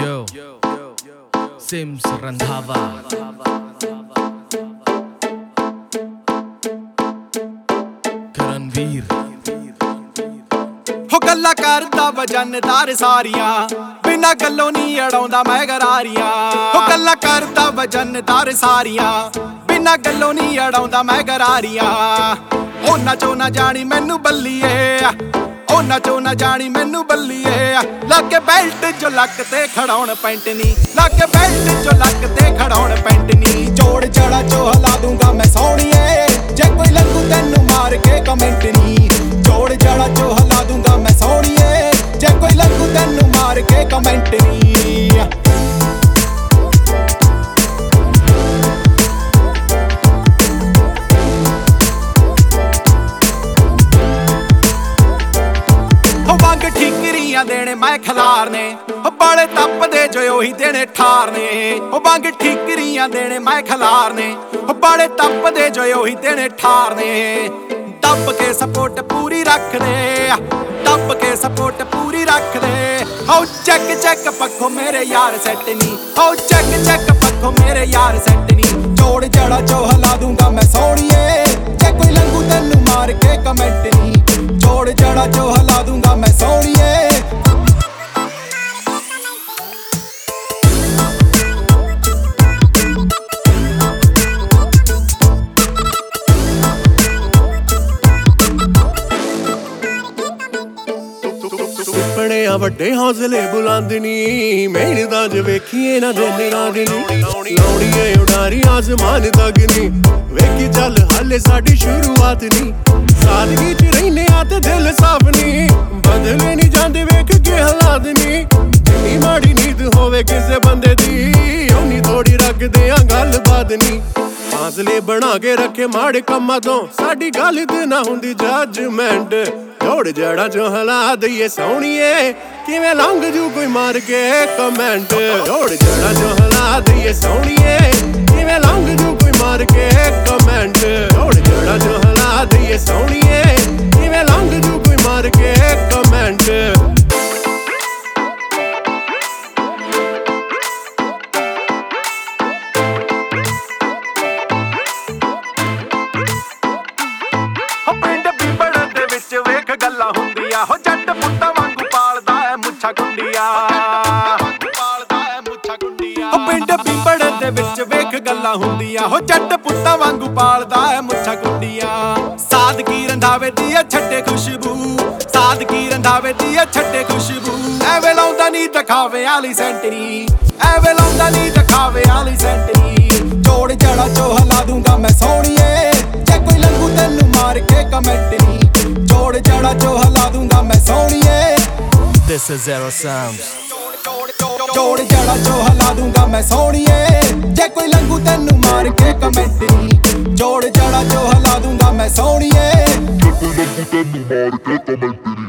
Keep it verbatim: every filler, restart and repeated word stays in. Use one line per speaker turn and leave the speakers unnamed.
Yo, Sims Randhawa. Karanveer
ਹੋ ਗੱਲਾਂ ਕਰਦਾ ਵਜਨਦਾਰ ਸਾਰੀਆਂ ਬਿਨਾਂ ਗੱਲੋਂ ਨਹੀਂ ਅੜਾਉਂਦਾ ਮੈਂ ਗਰਾਰੀਆਂ ਹੋ ਗੱਲਾਂ ਕਰਦਾ ਵਜਨਦਾਰ ਸਾਰੀਆਂ ਬਿਨਾਂ ਗੱਲੋਂ ਨਹੀਂ ਅੜਾਉਂਦਾ ਮੈਂ ਗਰਾਰੀਆਂ ਉਹਨਾਂ ਚੋਂ ਨਾ ਜਾਣੀ ਮੈਨੂੰ ਬੱਲੀਏ ਉਹਨਾਂ ਚੋਂ ਨਾ ਜਾਣੀ ਮੈਨੂੰ ਬੱਲੀਏ ਲੱਗੇ ਬੈਲਟ ਜੋ ਲੱਕ ਤੇ ਖੜਾਉਣ ਪੈਂਟ ਨੀ ਲੱਗੇ ਬੈਲਟ ਜੋ ਲੱਕ ਤੇ ਖੜਾਉਣ ਪੈਂਟ ਨੀ ਜੋੜ ਜੜਾ ਚੋ ਹਿਲਾ ਦੂੰਗਾ ਮੈਂ ਸੋਹਣੀਏ ਜੇ ਕੋਈ ਲੰਗੂ ਤੈਨੂੰ ਮਾਰ ਕੇ ਕਮੈਂਟ ਨੀ ਜੋੜ ਜੜਾ ਚੋ ਹਿਲਾ ਦੂੰਗਾ ਮੈਂ ਸੋਹਣੀਏ ਜੇ ਕੋਈ ਲੰਗੂ ਤੈਨੂੰ ਮਾਰ ਕੇ ਕਮੈਂਟ ਨੀ ਵੰਗ ਠੀਕਰੀਆਂ ਦੇਣੇ ਮੈਂ ਖਿਲਾਰਨੇ ਬਾਲੇ ਤੱਪਦੇ ਜੋ ਉਹੀ ਦੇਣੇ ਠਾਰਨੇ ਉਹ ਵੰਗ ਠੀਕਰੀਆਂ ਦੇਣੇ ਮੈਂ ਖਿਲਾਰਨੇ ਬਾਲੇ ਤੱਪਦੇ ਜੋ ਉਹੀ ਦੇਣੇ ਠਾਰਨੇ ਦੱਬ ਕੇ ਸਪੋਰਟ ਪੂਰੀ ਰੱਖਦੇ ਦੱਬ ਕੇ ਸਪੋਰਟ ਪੂਰੀ ਰੱਖਦੇ ਹੋ ਚੈੱਕ ਚੈੱਕ ਪੱਖੋਂ ਮੇਰੇ ਯਾਰ ਸੈੱਟ ਨੀ ਹੋ ਚੈੱਕ ਚੈੱਕ ਪੱਖੋਂ ਮੇਰੇ ਯਾਰ ਸੈੱਟ ਨੀ ਜੋੜ ਜੜਾ ਚੋ ਹਿਲਾ ਦੂੰਗਾ ਮੈਂ ਸੋਹਣੀਏ ਜੇ ਕੋਈ ਲੰਗੂ ਤੈਨੂੰ ਮਾਰ ਕੇ ਕਮੈਂਟ ਨੀ ਜੋੜ ਜੜਾ ਚੋ ਹਿਲਾ ਦੂੰਗਾ ਮੈਂ ਸੋਹਣੀਏ
ਸੁਪਨਿਆਂ ਵੱਡੇ ਹੌਸਲੇ ਬੁਲੰਦ ਨੀ ਮਿਹਨਤਾਂ ਚ ਵੇਖੀਏ ਨਾ ਦਿਨ ਰਾਤ ਨੀ ਲਾਉਣੀਏ ਉਡਾਰੀ ਆਸਮਾਨ ਤੱਕ ਨੀ ਵੇਖੀ ਚੱਲ ਹਾਲੇ ਸਾਡੀ ਸ਼ੁਰੂਆਤ ਨੀ ਸਾਦਗੀ ਚ ਰਹਿਨੇ ਆ ਤੇ ਦਿਲ ਸਾਫ ਨੀ ਬਦਲੇ ਨੀ ਜਾਂਦੇ ਵੇਖ ਕੇ ਹਾਲਾਤ ਨੀ ਜਿੰਨੀ ਮਾੜੀ ਨੀਤ ਹੋਵੇ ਕਿਸੇ ਬੰਦੇ ਦੀ ਉਨੀ ਥੋੜੀ ਰੱਖਦੇ ਆ ਗੱਲ ਬਾਤ ਨੀ ਫਾਸਲੇ ਬਣਾ ਕੇ ਰੱਖੇ ਮਾੜੇ ਕੰਮਾਂ ਤੋਂ ਸਾਡੀ ਗੱਲ ਤੇ ਨਾ ਹੁੰਦੀ ਜੱਜਮੈਂਟ ਜੋੜ ਜੜਾ ਚੋ ਹਿਲਾ ਦਈਏ ਸੋਹਣੀਏ ਕਿਵੇਂ ਲੰਘ ਜੂ ਕੋਈ ਮਾਰ ਕੇ ਕਮੈਂਟ ਜੋੜ ਜੜਾ ਚੋ ਹਿਲਾ ਦਈਏ ਸੋਹਣੀਏ ਕਿਵੇਂ ਲੰਘ ਜੂ ਕੋਈ ਮਾਰ ਕੇ ਕਮੈਂਟ ਜੋੜ ਜੜਾ ਚੋ ਹਿਲਾ ਦਈਏ ਸੋਹਣੀਏ ਕਿਵੇਂ ਲੰਘ ਜੂ ਕੋਈ ਮਾਰ ਕੇ ਕਮੈਂਟ
ਗੱਲਾਂ ਹੁੰਦੀਆਂ ਹੋ ਜੱਟ ਪੁੱਤਾਂ ਵਾਂਗੂ ਪਾਲਦਾ ਐ ਮੁੱਛਾਂ ਗੁੰਡੀਆਂ ਪਾਲਦਾ ਐ ਮੁੱਛਾਂ ਗੁੰਡੀਆਂ ਹੋ ਪਿੰਡ ਪਿੰਬੜ ਦੇ ਵਿੱਚ ਵੇਖ ਗੱਲਾਂ ਹੁੰਦੀਆਂ ਹੋ ਜੱਟ ਪੁੱਤਾਂ ਵਾਂਗੂ ਪਾਲਦਾ ਐ ਮੁੱਛਾਂ ਗੁੰਡੀਆਂ ਸਾਦਗੀ ਰੰਧਾਵੇ ਦੀ ਐ ਛੱਡੇ ਖੁਸ਼ਬੂ ਸਾਦਗੀ ਰੰਧਾਵੇ ਦੀ ਐ ਛੱਡੇ ਖੁਸ਼ਬੂ ਐਵੇਂ ਲਾਉਂਦਾ ਨਹੀਂ ਦਿਖਾਵੇ ਵਾਲੀ ਸੈਂਟਰੀ ਐਵੇਂ ਲਾਉਂਦਾ ਨਹੀਂ ਦਿਖਾਵੇ ਵਾਲੀ ਸੈਂਟਰੀ ਜੋੜ ਜੜਾ ਚੋ ਹਿਲਾ ਦੂੰਗਾ ਮੈਂ ਸੋਹਣੀਏ ਜੇ ਕੋਈ ਲੰਗੂ ਤੈਨੂੰ ਮਾਰ ਕੇ ਕਮੈਂਟ ਨੀ ਜੋੜ ਜੜਾ ਚੋ ਹਿਲਾ ਦੂੰਗਾ ਮੈਂ ਸੋਹਣੀਏ
This is Zero Sounds.
ਜੋੜ ਜੜਾ ਚੋ ਹਿਲਾ ਦੂੰਗਾ ਮੈਂ ਸੋਹਣੀਏ ਜੇ ਕੋਈ ਲੰਗੂ ਤੈਨੂੰ ਮਾਰ ਕੇ ਕਮੈਂਟ ਨੀ ਜੋੜ ਜੜਾ ਚੋ ਹਿਲਾ ਦੂੰਗਾ ਮੈਂ ਸੋਹਣੀਏ ਜੇ ਕੋਈ ਲੰਗੂ ਤੈਨੂੰ ਮਾਰ ਕੇ ਕਮੈਂਟ ਨੀ